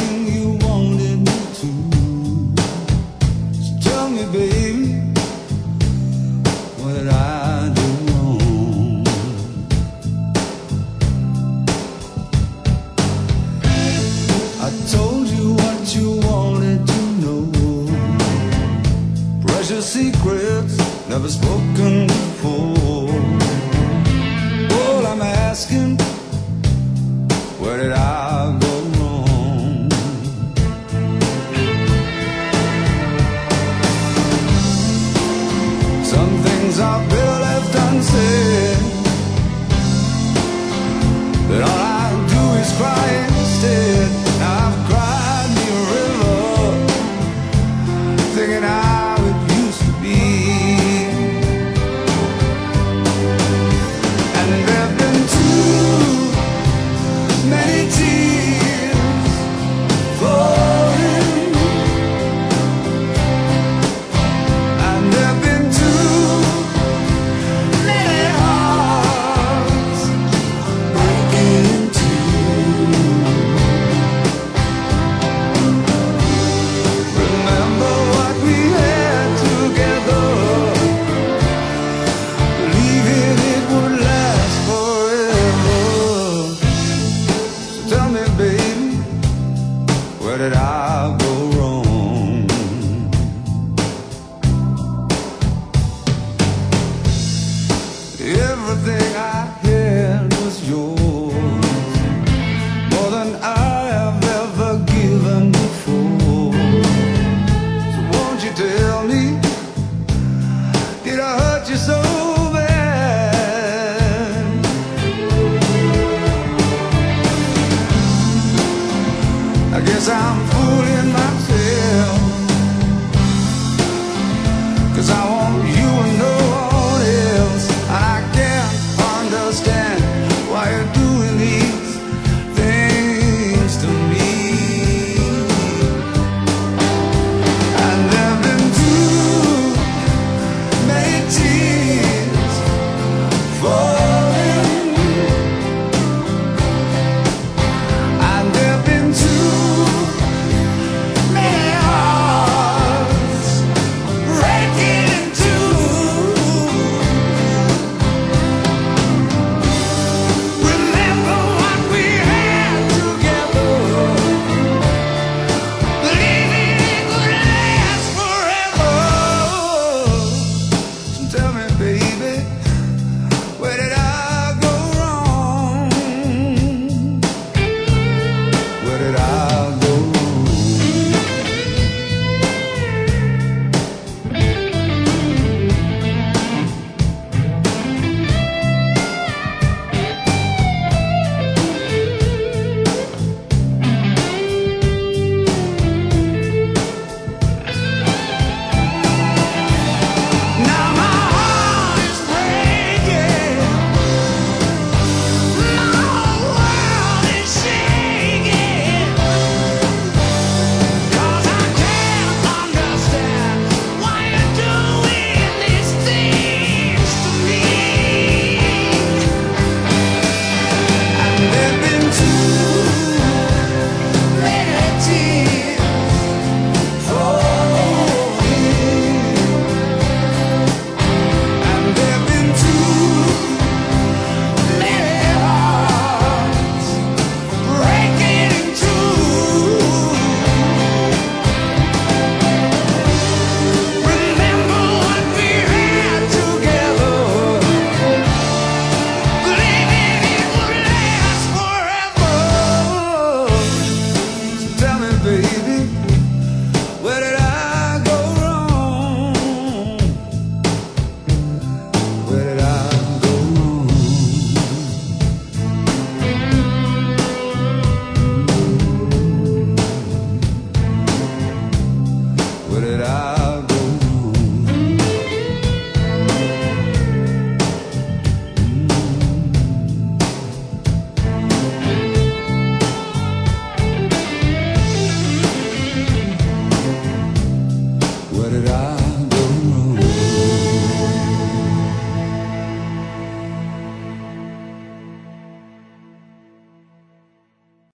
everything you wanted me to. So tell me, baby, what did I do wrong? I told you what you wanted to know, precious secrets never spoken before. All I'm asking, where did I go wrong? Some things are better left unsaid, but all I do is cry instead. Now I've cried me a river, thinking how it used to be. And there've been too many tears falling, and there've been too many hearts breaking in two. Remember what we had together, believing it would last forever. So tell me, baby, where did I go wrong? Everything I had was yours, more than I have ever given before. So won't you tell me, did I hurt you so bad? I guess I'm fooling myself.